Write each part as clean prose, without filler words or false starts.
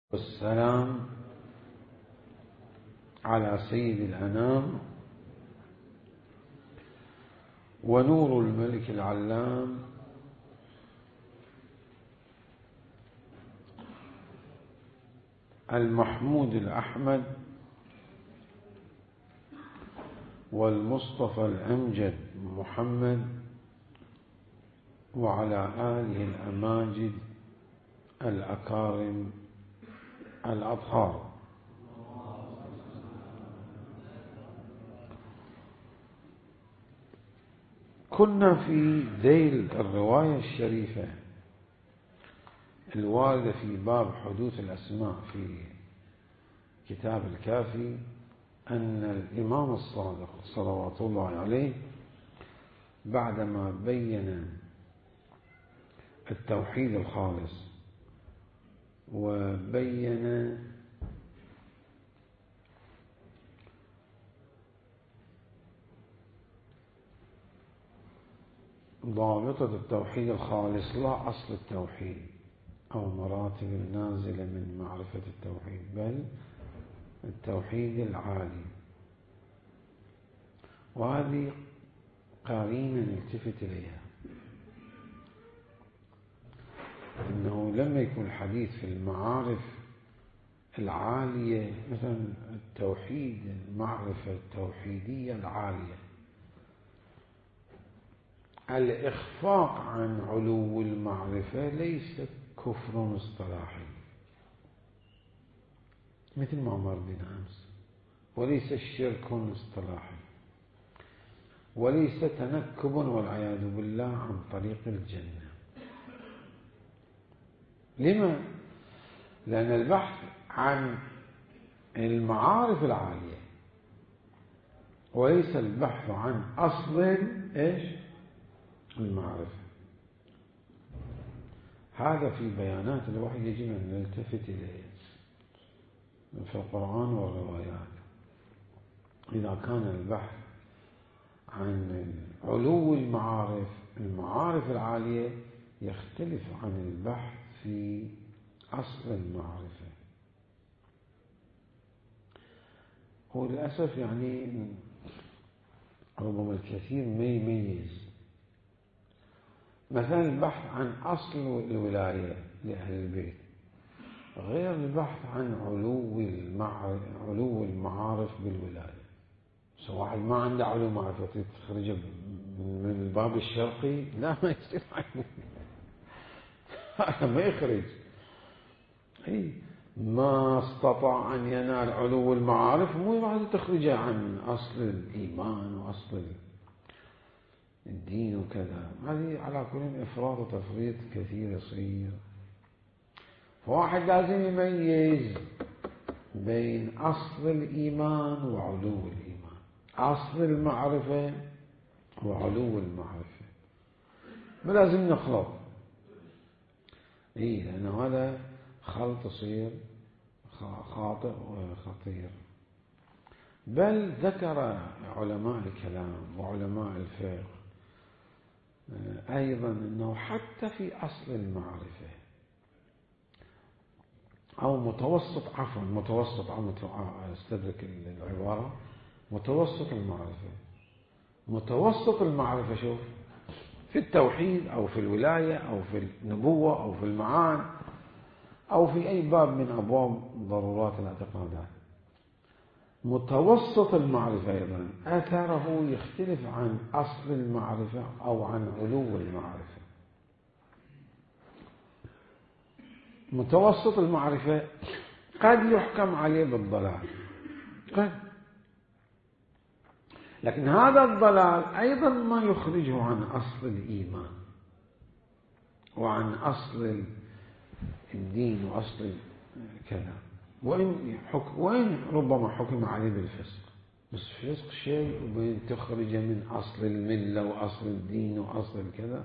والسلام على سيد الأنام ونور الملك العلام المحمود الأحمد والمصطفى الأمجد محمد وعلى آله الأماجد الأكارم الأطهار. كنا في ذيل الرواية الشريفة الواردة في باب حدوث الأسماء في كتاب الكافي، أن الإمام الصادق صلوات الله عليه بعدما بين التوحيد الخالص وبين ضابطة التوحيد الخالص لا أصل التوحيد أو مراتب النازلة من معرفة التوحيد، بل التوحيد العالي. وهذه قرينة نلتفت إليها، أنه لما يكون الحديث في المعارف العالية مثلا التوحيد، المعرفة التوحيدية العالية، الإخفاق عن علو المعرفة ليس كفر اصطلاحي مثل ما مر بنا أمس، وليس شرك اصطلاحي، وليس تنكب والعياذ بالله عن طريق الجنة. لما؟ لأن البحث عن المعارف العالية وليس البحث عن أصل إيش؟ المعرفة. هذا في بيانات الوحي يجب أن نلتفت إليه في القرآن والروايات. إذا كان البحث عن علو المعارف العالية يختلف عن البحث في أصل المعرفة. هو للأسف يعني ربما الكثير ما يميز مثلا البحث عن أصل الولاية لأهل البيت غير البحث عن علو المعارف بالولاية. سواء واحد ما عنده علو معرفة تخرجه من الباب الشرقي، لا ما يصير هذا ما يخرج. ما استطاع أن ينال علو المعارف مو بعد تخرجه عن أصل الإيمان وأصل الدين وكذا. هذه على كل إفراط وتفريط كثير يصير. فواحد لازم يميز بين أصل الإيمان وعلو الإيمان، أصل المعرفة وعلو المعرفة، ما لازم نخلط. لأن هذا خلط يصير خاطئ وخطير. بل ذكر علماء الكلام وعلماء الفقه أيضا أنه حتى في أصل المعرفة أو متوسط استدرك العبارة متوسط المعرفة شوف في التوحيد أو في الولاية أو في النبوة أو في المعان أو في أي باب من أبواب ضرورات الاعتقادات، متوسط المعرفة أيضا أثره يختلف عن أصل المعرفة أو عن علو المعرفة. متوسط المعرفة قد يحكم عليه بالضلال قد، لكن هذا الضلال أيضا ما يخرجه عن أصل الإيمان وعن أصل الدين وأصل كذا. وإن ربما حكم عليه بالفسق، بس الفسق شيء وبين تخرج من أصل الملة وأصل الدين وأصل كذا.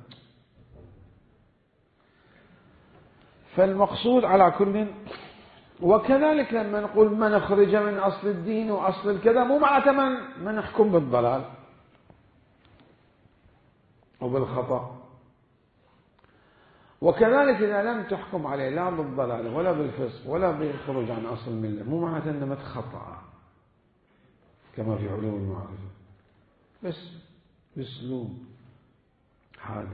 فالمقصود على كل. وكذلك لما نقول من خرج من أصل الدين وأصل الكذا مو معناته من نحكم بالضلال وبالخطأ. وكذلك إذا لم تحكم عليه لا بالضلال ولا بالفسق ولا بالخروج عن أصل الملة، مو معناته أنه مت خطأ كما في علو المعرفة، بس بأسلوب حادة.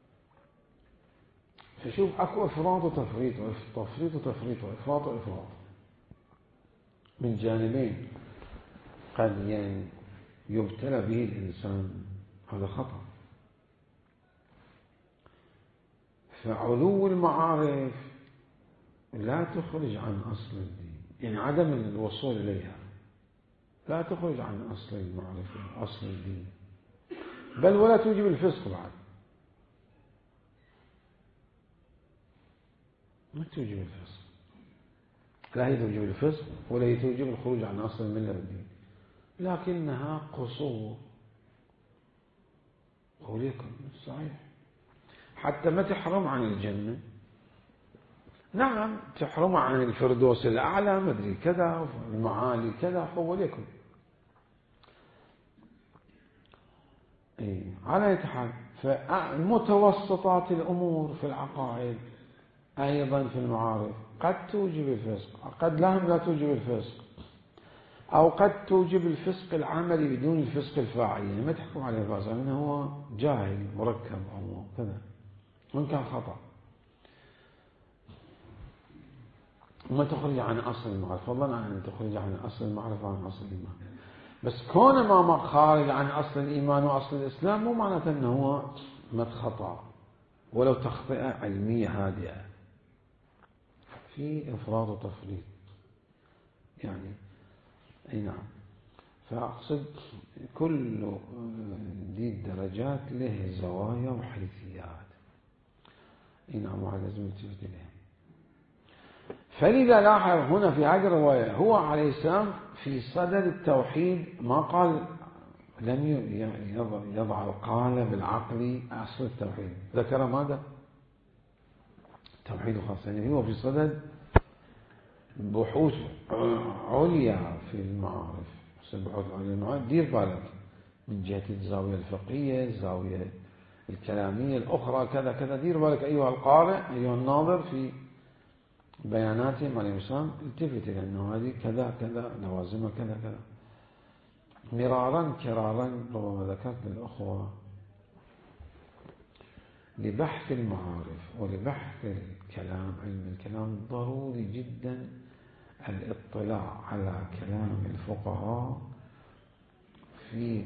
فشوف أكو إفراط وتفريط، تفريط وتفريط، وإفراط وإفراط من جانبين، قد يبتلى به الإنسان، هذا خطأ. فعلو المعارف لا تخرج عن أصل الدين، يعني عدم الوصول إليها لا تخرج عن أصل المعرفة أصل الدين، بل ولا توجب الفسق بعد، ما توجب الفسق، لا هي توجب الفسق ولا هي توجب الخروج عن أصل الملة والدين، لكنها قصور. قوليكم صحيح، حتى ما تحرم عن الجنة، نعم تحرم عن الفردوس الأعلى مدري كذا المعالي كذا، قوليكم على يتحال. فمتوسطات الأمور في العقائد أيضا في المعارف قد توجب الفسق، قد لا توجب الفسق، أو قد توجب الفسق العملي بدون الفسق الفاعلي، يعني ما تحكم عليه فاسق لأنه هو جاهل مركب أو كذا، وإن كان خطأ وما تخرج عن أصل المعرفة، فضلا عن أن تخرج عن أصل المعرفة وعن أصل الإيمان. بس كون ما خارج عن أصل الإيمان وأصل الإسلام مو معناته أنه هو مت خطأ ولو تخطئة علمية هادئة، في إفراط وتفريط يعني. أي نعم. فأقصد كل دي الدرجات له زوايا وحيثيات. أي نعم، وهذا لازم نلتفت إليه. فلذا لاحظ هنا في هذه الرواية هو عليه السلام في صدد التوحيد ما قال، لم يضع القالب العقلي أصل التوحيد، ذكر ماذا؟ توحيد خاصة، يعني هو في صدد بحوث عليا في المعارف، بحوث عليا المعارف. دير بالك من جهة الزاوية الفقهية، الزاوية الكلامية الأخرى، كذا كذا، دير بالك أيها القارئ أيها الناظر في بياناتهم عليه السلام، التفت إلى أنه هذه كذا كذا لوازمها كذا كذا. مرارا كرارا ربما ذكرت للأخوة لبحث المعارف ولبحث الكلام، علم الكلام، ضروري جدا الاطلاع على كلام الفقهاء في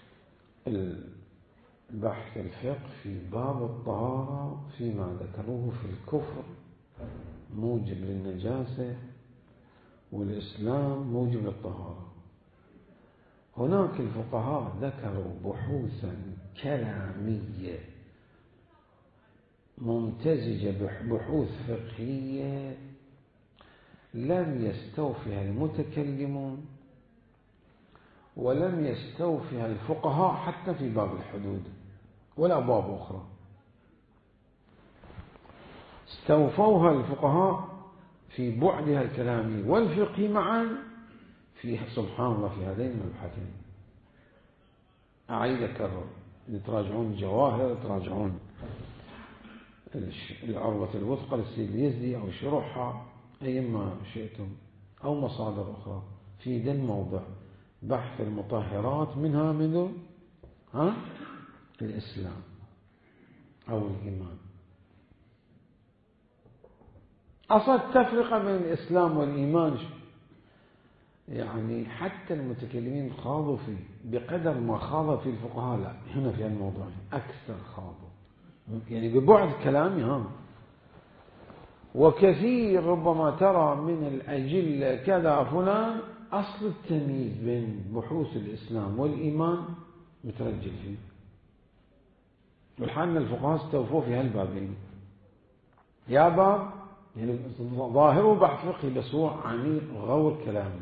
البحث الفقه في باب الطهارة، فيما ذكروه في الكفر موجب للنجاسة والإسلام موجب للطهارة. هناك الفقهاء ذكروا بحوثا كلامية ممتزجة بحوث فقهية لم يستوفها المتكلمون ولم يستوفها الفقهاء حتى في باب الحدود ولا أبواب أخرى. استوفوها الفقهاء في بعدها الكلامي والفقهي معا، في سبحان الله في هذين المبحثين. أعيد أكرر، تراجعون الجواهر، تراجعون العروة الوثقى للسيد اليزدي أو شروحها أيما شئتم، أو مصادر أخرى في ذا الموضع، بحث المطهرات منها منذ الإسلام أو الإيمان. أصلا التفرقة بين الإسلام والإيمان يعني حتى المتكلمين خاضوا فيه بقدر ما خاض في الفقهاء، لا هنا في الموضوع أكثر خاضوا، يعني ببعد كلامي وكثير ربما ترى من الأجلة كذا فلان أصل التمييز بين بحوث الإسلام والإيمان مترجل فيه، والحال الفقهاء استوفوا في هالبابين. يا باب يعني ظاهره بحث فقهي بس هو عميق غور كلامي.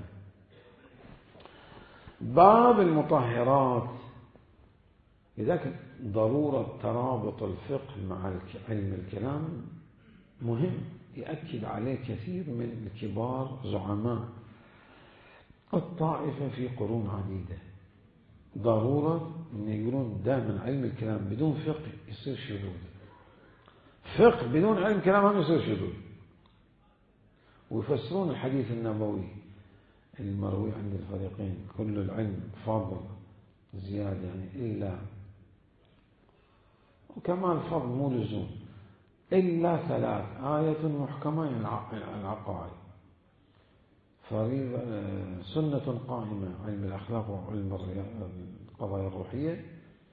باب المطهرات، لذلك ضرورة ترابط الفقه مع علم الكلام مهم، يأكد عليه كثير من الكبار زعماء الطائفة في قرون عديدة. ضرورة أن يقولون دائما علم الكلام بدون فقه يصير شذوذ، فقه بدون علم كلام هم يصير شذوذ. ويفسرون الحديث النبوي المروي عند الفريقين: كل العلم فضل زيادة، يعني إلا، وكمان فضل مو لزوم، إلا ثلاث: آية محكمة العقائد، سنة قائمة علم الأخلاق وعلم القضايا الروحية،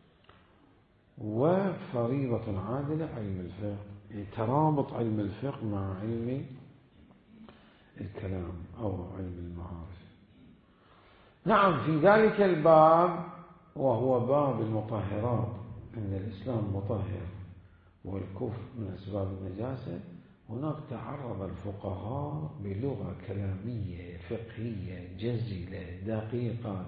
وفريضة عادلة علم الفقه. يعني ترابط علم الفقه مع علم الكلام أو علم المعارف. نعم، في ذلك الباب وهو باب المطهرات، أن الإسلام مطهر والكفر من أسباب النجاسة، هناك تعرض الفقهاء بلغة كلامية فقهية جزلة دقيقة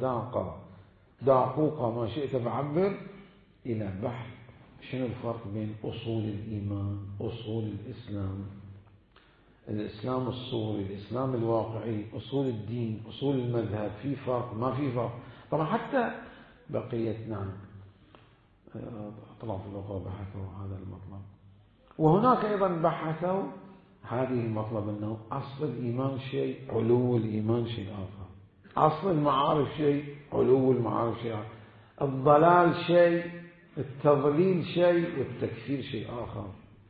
دقوقة ما شئت فعبر، إلى بحث شنو الفرق بين أصول الإيمان، أصول الإسلام، الإسلام الصوري، الإسلام الواقعي، أصول الدين، أصول المذهب، في فرق ما في فرق. طبعا حتى بقية طلعوا في الأخرى بحثوا هذا المطلب، وهناك أيضا بحثوا هذه المطلب، أنه أصل الإيمان شيء، علو الإيمان شيء آخر، أصل المعارف شيء، علو المعارف شيء آخر، الضلال شيء، التضليل شيء، والتكفير شيء آخر،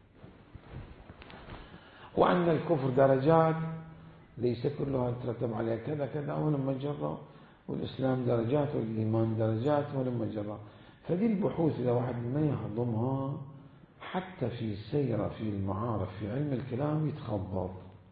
وأن الكفر درجات ليس كلها ترتب عليها كذا كذا ولما جرى، والإسلام درجات والإيمان درجات ولما جرى. فدي البحوث إذا واحد ما يهضمها حتى في سيرة في المعارف في علم الكلام يتخبط.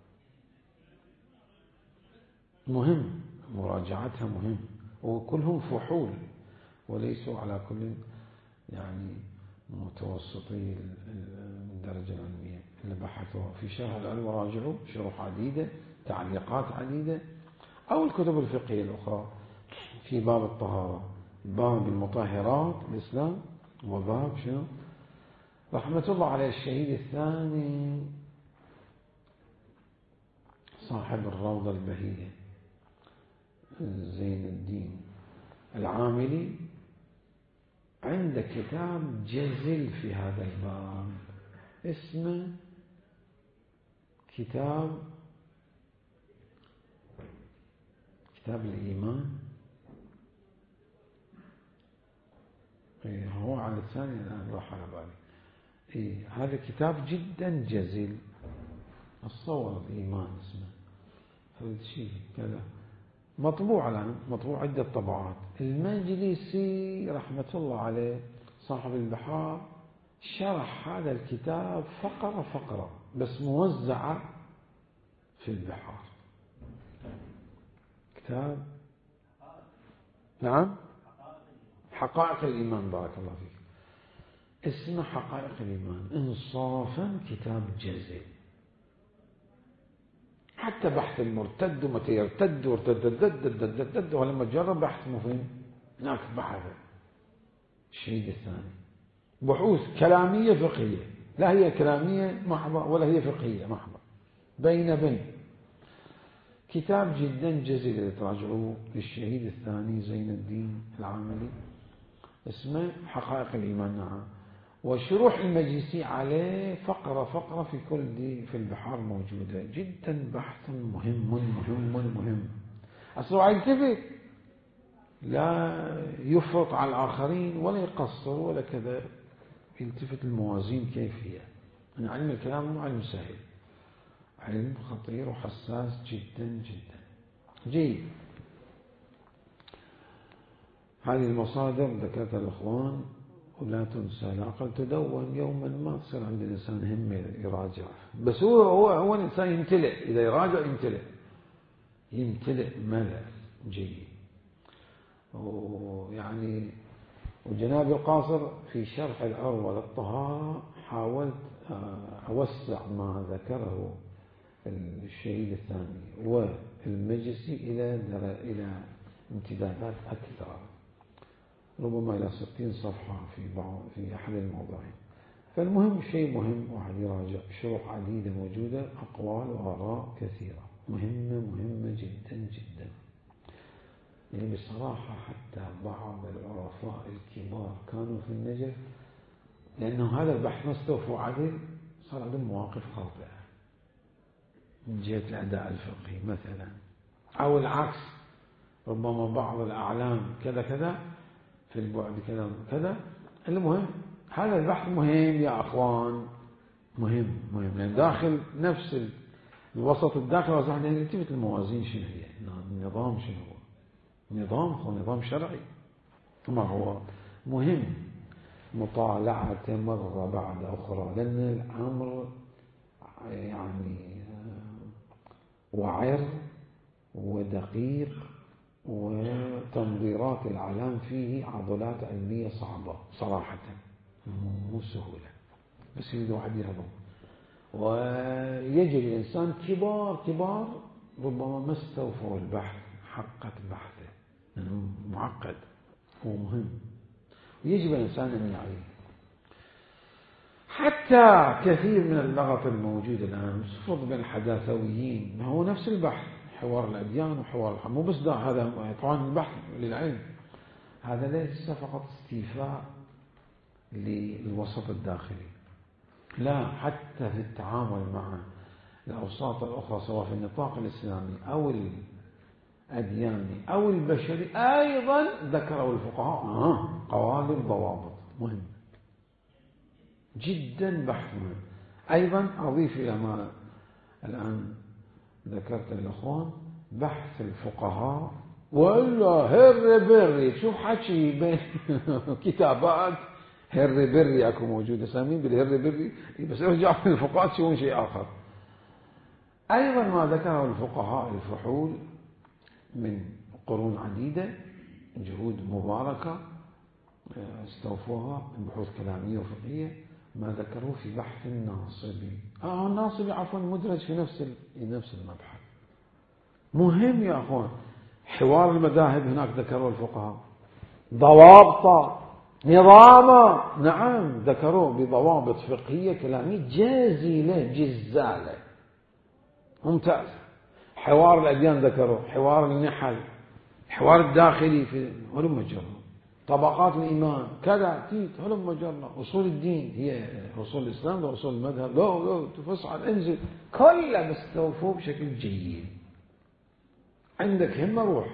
مهم مراجعتها، مهم، وكلهم فحول وليسوا على كل يعني متوسطي الدرجة العلمية. اللي بحثوا في شرح العلم وراجعوا شروح عديدة، تعليقات عديدة، أو الكتب الفقهية الأخرى في باب الطهارة، باب المطهرات الإسلام، وباب شنو رحمة الله عليه الشهيد الثاني صاحب الروضة البهية زين الدين العاملي، عنده كتاب جزل في هذا الباب اسمه كتاب الإيمان. هو على لساني الآن راح على بالي. هذا كتاب جدا جزيل، الصور الإيمان اسمه، هذا شيء كذا، مطبوع الآن، مطبوع عدة طبعات. المجلسي رحمة الله عليه صاحب البحار شرح هذا الكتاب فقرة فقرة بس موزعة في البحار. كتاب نعم حقائق الإيمان، بارك الله فيك، اسمه حقائق الإيمان. إنصافا كتاب جزء، حتى بحث المرتد ومتى يرتد وارتد ولما جرب بحث مهم هناك بحث الشهيد الثاني، بحوث كلامية فقهية، لا هي كلامية محضة ولا هي فقهية محضة، بين كتاب جدا جزيل إذا تراجعوه للشهيد الثاني زين الدين العاملي، اسمه حقائق الإيمان. نعم، وشروح المجلسي عليه فقرة فقرة في كل دي في البحار موجودة، جدا بحث مهم. أصله يلتفت، لا يفرط على الآخرين ولا يقصر ولا كذا، يلتفت الموازين كيف هي. يعني علم الكلام مو علم سهل، علم خطير وحساس جدا. جيد، هذه المصادر ذكرتها الأخوان، ولا تنسى، لا أقل تدون يوما ما تصير عند الإنسان همة يراجع. بس هو الإنسان يمتلئ، إذا يراجع يمتلئ ملأ جيد. ويعني وجناب القاصر في شرح الأروى للطهارة حاولت أوسع ما ذكره الشهيد الثاني والمجلسي إلى امتدادات أكثر، ربما إلى 60 صفحة في أحد الموضوعين. فالمهم شيء مهم واحد يراجع، شروح عديدة موجودة، أقوال وآراء كثيرة مهمة جدا. يعني بصراحة حتى بعض العرفاء الكبار كانوا في النجف لأنه هذا البحث ما استوفوا عدل، صار عندهم مواقف خاطئة من جهة الأداء الفقهي مثلا، أو العكس، ربما بعض الأعلام كذا كذا في البعد كذا كذا. المهم هذا البحث مهم يا أخوان، مهم لأن داخل نفس الوسط الداخل وزحنا يلتفت الموازين شنو هي، النظام شنو هو، نظام شرعي ما هو مهم مطالعة مرة بعد أخرى، لأن الأمر يعني وعر ودقيق، وتنظيرات العلام فيه عضلات علمية صعبة صراحة، مو سهولة، بس يريد واحد يهضم. ويجد الإنسان كبار ربما ما استوفوا البحث حقة بحثه، لأنه معقد ومهم، ويجب الإنسان أن يعيه. حتى كثير من اللغط الموجود الآن صفر بين الحداثويين، ما هو نفس البحث، حوار الأديان وحوار الحق، مو بس ده، هذا طبعا البحث للعلم، هذا ليس فقط استيفاء للوسط الداخلي، لا، حتى في التعامل مع الأوساط الأخرى سواء في النطاق الإسلامي أو الأدياني أو البشري، أيضا ذكروا الفقهاء قوالب ضوابط مهم جدا، بحث مهم. أيضا أضيف إلى ما الآن ذكرت الأخوان، بحث الفقهاء، وإلا هر بري، شوف حكي بين كتابات هر بري أكو موجود اسامين بالهر بري، بس ارجعوا للفقهاء تشوفون شيء آخر. أيضا ما ذكره الفقهاء الفحول من قرون عديدة، جهود مباركة استوفوها من بحوث كلامية وفقهية، ما ذكروه في بحث الناصبي. الناصبي عفوا مدرج في نفس المبحث، مهم يا أخوان. حوار المذاهب هناك ذكروه الفقهاء، ضوابط نظاما، نعم ذكروه بضوابط فقهية كلامية جازلة جزالة ممتاز. حوار الأديان ذكروه، حوار النحل، حوار الداخلي في هلم جرة، طبقات الإيمان كذا تيت هلم جرة، أصول الدين هي أصول الإسلام وأصول المذهب، لا تفصعد انزل، كله مستوفوه بشكل جيد. عندك همة روح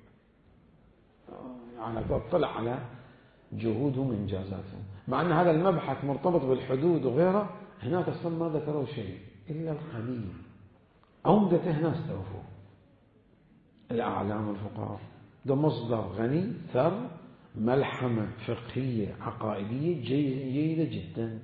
يعني تطلع على جهودهم وإنجازاتهم، مع أن هذا المبحث مرتبط بالحدود وغيره، هناك أصلا ما ذكروا شيء إلا القليل، عمدته هنا استوفوا الأعلام والفقهاء. ده مصدر غني ثر، ملحمة فقهية عقائدية جيدة جدا.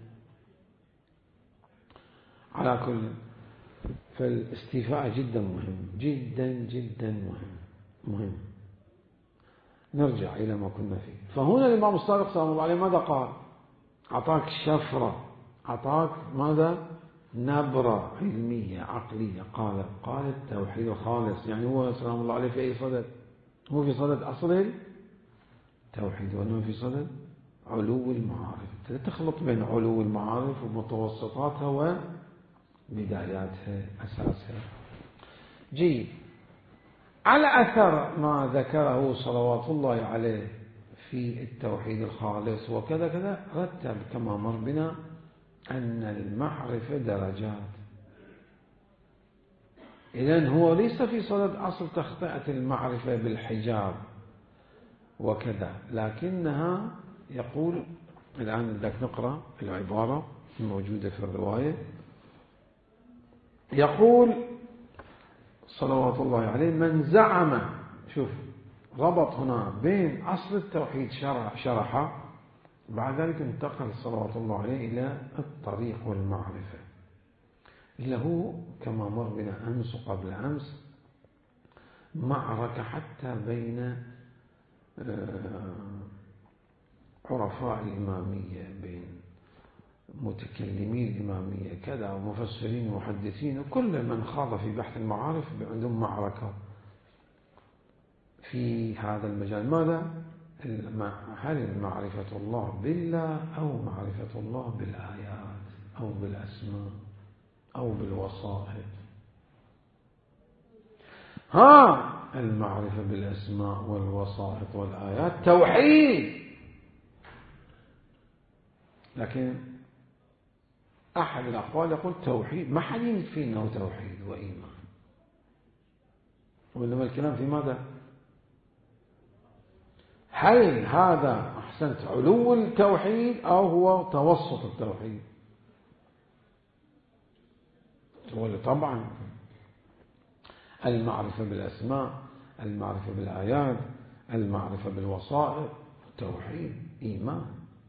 على كل، فالاستيفاء جدا مهم، جدا مهم. نرجع إلى ما كنا فيه. فهنا الإمام الصادق صلى الله عليه ماذا قال؟ أعطاك شفرة، أعطاك ماذا؟ نبرة علمية عقلية. قال التوحيد الخالص، يعني هو سلام الله عليه في أي صدد؟ هو في صدد أصل التوحيد، وأنه في صدد علو المعارف. تخلط بين علو المعارف ومتوسطاتها وبداياتها أساسها. جيد. على أثر ما ذكره صلوات الله عليه في التوحيد الخالص وكذا كذا، رتب كما مر بنا أن المعرفة درجات. إذن هو ليس في صدد أصل تخطئة المعرفة بالحجاب وكذا، لكنها يقول الآن بدك نقرأ العبارة الموجودة في الرواية. يقول صلوات الله عليه: من زعم، شوف ربط هنا بين أصل التوحيد شرحه، بعد ذلك انتقل صلوات الله عليه إلى الطريق والمعرفة، اللي هو كما مر بنا أمس وقبل أمس معركة حتى بين عرفاء الإمامية، بين متكلمي الإمامية كذا ومفسرين ومحدثين، وكل من خاض في بحث المعارف عندهم معركة في هذا المجال. ماذا؟ هل معرفة الله بالله أو معرفة الله بالآيات أو بالأسماء أو بالوصائف؟ المعرفة بالأسماء والوصائف والآيات توحيد، لكن أحد الأقوال يقول توحيد، ما حد ينفي أنه توحيد وإيمان، وإنما الكلام في ماذا؟ هل هذا أحسنت علو التوحيد أو هو توسط التوحيد؟ طبعا المعرفة بالأسماء، المعرفة بالآيات، المعرفة بالوصائف توحيد إيمان،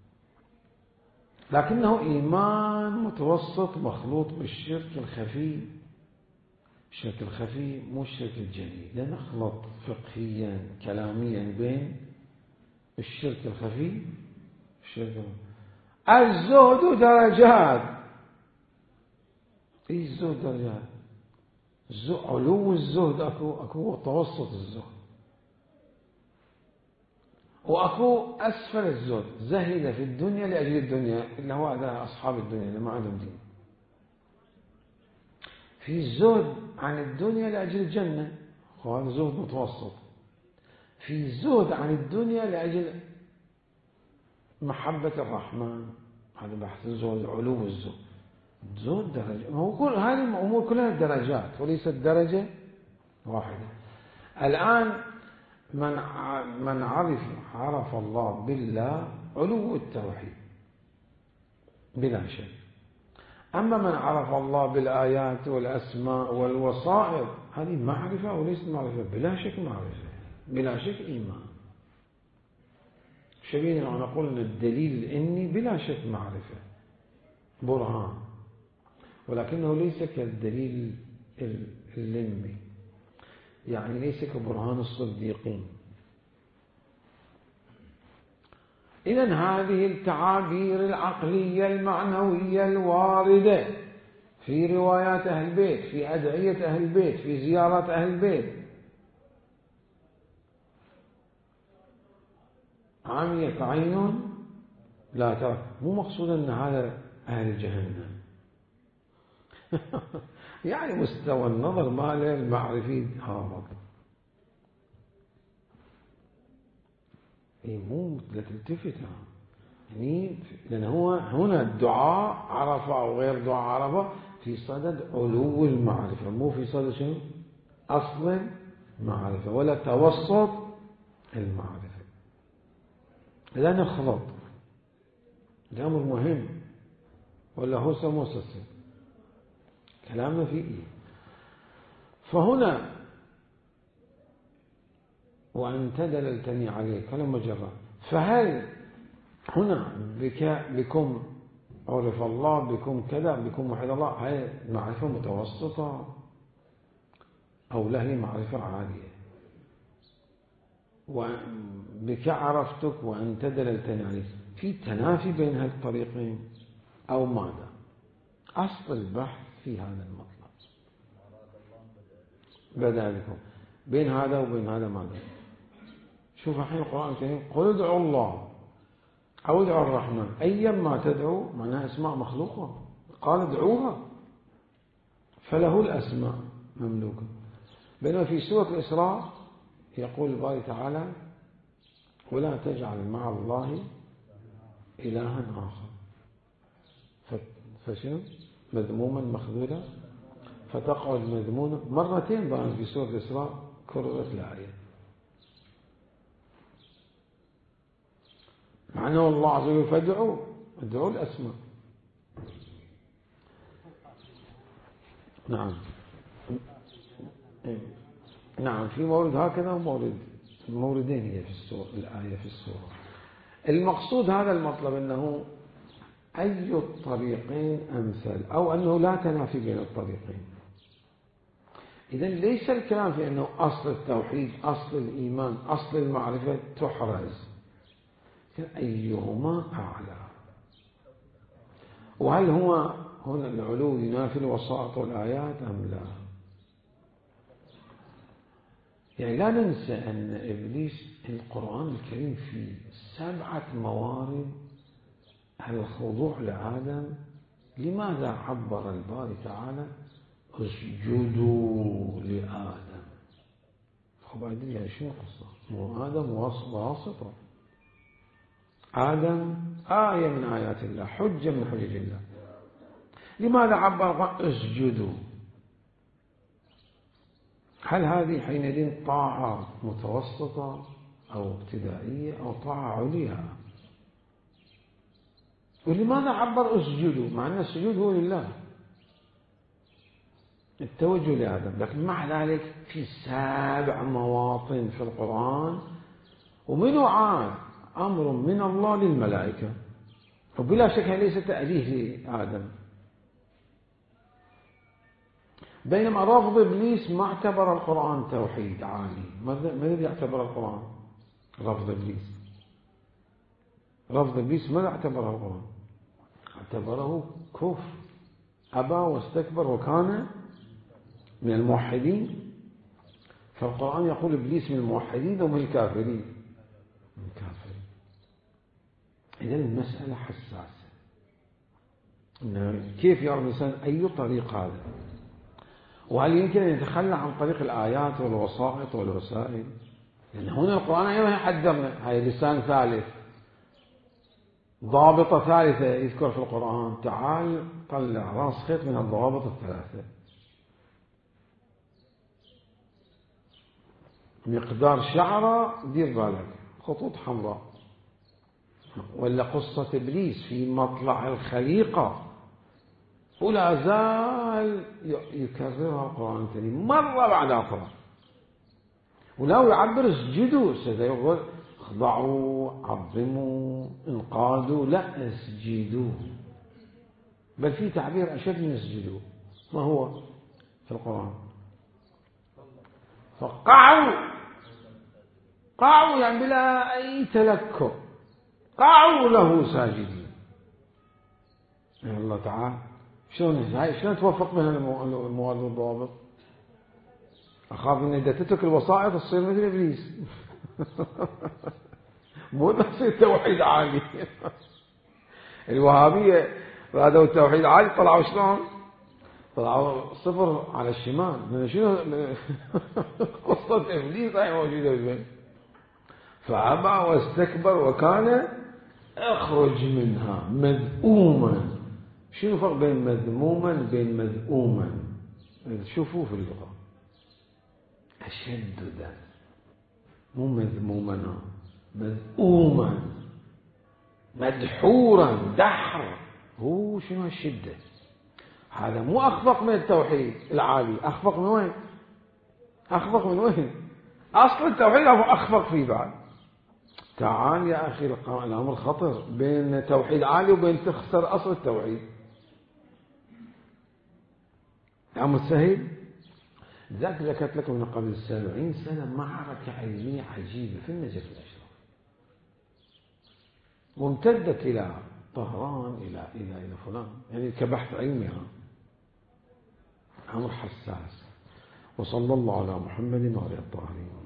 لكنه إيمان متوسط مخلوط بالشرك الخفي. الشرك الخفي مو الشرك الجلي، لا نخلط فقهيا كلاميا بين الشرك الخفي والشرك الزهد درجات. ايش الزهد درجات؟ علو الزهد اكو توسط الزهد، واكو اسفل الزهد، زهد في الدنيا لاجل الدنيا، اللي هو هذا اصحاب الدنيا اللي ما عندهم دين. في الزهد عن الدنيا لاجل الجنه، وهذا زهد متوسط. في الزهد عن الدنيا لاجل محبه الرحمن، هذا بحث الزهد، علو الزهد. زهد درجة، هو كل هذه الأمور كلها درجات وليست درجة واحدة. الآن من عرف الله بالله علو التوحيد بلا شك. أما من عرف الله بالآيات والأسماء والوصائف هذه معرفة وليست معرفة، بلا شك معرفة، بلا شك إيمان. شبينا نقول أن الدليل الإني بلا شك معرفة برهان، ولكنه ليس كالدليل اللمي، يعني ليس كبرهان الصديقين. إذن هذه التعابير العقلية المعنوية الواردة في روايات أهل البيت، في أدعية أهل البيت، في زيارات أهل البيت، عميت عين لا ترى. مو مقصود أن هذا أهل جهنم يعني مستوى النظر ماله المعرفي هابط. مو لا تلتفت، يعني لأن هو هنا الدعاء عرفة أو غير دعاء عرفة في صدد علو المعرفة، مو في صدد شيء أصل معرفة ولا توسط المعرفة. لا نخلط، الأمر مهم ولا هو سموسس كلامنا فيه إيه؟ فهنا وأن تدللتني عليه كلام مجرد. فهل هنا بكم عرف الله، بكم كذا، بكم وحد الله، هاي معرفة متوسطة أو لا هي معرفة عالية؟ وبك عرفتك وأن تدللتني عليه، في تنافي بين هالطريقين أو ماذا؟ أصل البحث في هذا المطلب بدأ بكم بين هذا وبين هذا ماذا؟ شوف الحين القرآن الكريم قل ادعوا الله أو ادعوا الرحمن، أيما تدعو معناها أسماء مخلوقة، قال ادعوها فله الأسماء مملوكة. بينما في سورة الإسراء يقول الباري تعالى ولا تجعل مع الله إلها آخر فشو مذموما مخذولا فتقعد مذموما. مرتين ظهر في سورة الإسراء كررت الآية، معناه الله عز وجل فادعوا الأسماء. نعم في مورد هكذا ومورد، موردين هي في السورة، الآية في السورة. المقصود هذا المطلب أنه أي الطريقين أمثل، أو أنه لا تنافي بين الطريقين. إذن ليس الكلام في أنه أصل التوحيد، أصل الإيمان، أصل المعرفة تحرز، أيهما أعلى. وهل هو هنا العلو ينافي الوسائط والآيات أم لا؟ يعني لا ننسى أن إبليس القرآن الكريم فيه 7 موارد الخضوع لآدم. لماذا عبر الباري تعالى اسجدوا لآدم؟ بعدين يعني شنو قصة؟ مو آدم واسطة، آدم آية من آيات الله، حجة من حجج الله. لماذا عبر اسجدوا؟ هل هذه حينئذ طاعة متوسطة أو ابتدائية أو طاعة عليا؟ ولماذا عبر اسجدوا مع أن السجود هو لله، التوجه لآدم؟ لكن مع ذلك في 7 مواطن في القرآن، ومنه عاد أمر من الله للملائكة، وبلا شك ليس تأليه لآدم. بينما رفض إبليس ما اعتبر القرآن توحيد عالي. ماذا الذي اعتبر القرآن؟ رفض إبليس. رفض إبليس ماذا اعتبره القرآن؟ اعتبره كفر، أبى واستكبر وكان من الموحدين. فالقرآن يقول إبليس من الموحدين ومن الكافرين، من الكافرين. إذن المسألة حساسة، كيف يرى الإنسان أي طريق هذا؟ وهل يمكن أن يتخلى عن طريق الآيات والوسائط والوسائل؟ لأن هنا القرآن أيضا يحذرنا. هاي لسان ثالث، ضابطة ثالثة يذكر في القرآن. تعال طلع راس خيط من الضوابط الثلاثة. مقدار شعرة دير بالك، خطوط حمراء. ولا قصة إبليس في مطلع الخليقة، ولا زال يكررها القرآن الكريم مرة بعد أخرى. ولو يعبر اسجدوا، يقول اخضعوا، عظموا، انقادوا، لا اسجدوا. بل في تعبير أشد من اسجدوا. ما هو في القرآن؟ فقعوا، قعوا يعني بلا أي تلكؤ، قعوا له ساجدين. يا الله تعالى، شلون توفق بين المواد والضوابط؟ أخاف أن إذا تترك الوسائط تصير مثل إبليس. مو تصير توحيد عالي. الوهابية رادوا التوحيد عالي، طلعوا شلون؟ طلعوا 0 على الشمال. من شنو قصة إبليس هاي موجودة بالبيت. فأبى واستكبر وكان اخرج منها مذءوما. شنو الفرق بين مذموما بين مذءوما؟ شوفوا في اللغة أشد ذا، مو مذموما، مذءوما، مدحورا، دحر. هو شنو الشدة؟ هذا مو أخفق من التوحيد العالي. أخفق من وين؟ أخفق من وين؟ أصل التوحيد أخفق فيه بعد. تعال يا أخي، الأمر خطر بين توحيد عالي وبين تخسر أصل التوحيد. الأمر سهل. ذاك ذكرت لكم من قبل 70 سنة معركة علمية عجيبة في النجف الأشرف، ممتدة إلى طهران، إلى فلان، يعني كبحث علمي. أمر حساس. وصلى الله على محمد وعلى الطاهرين.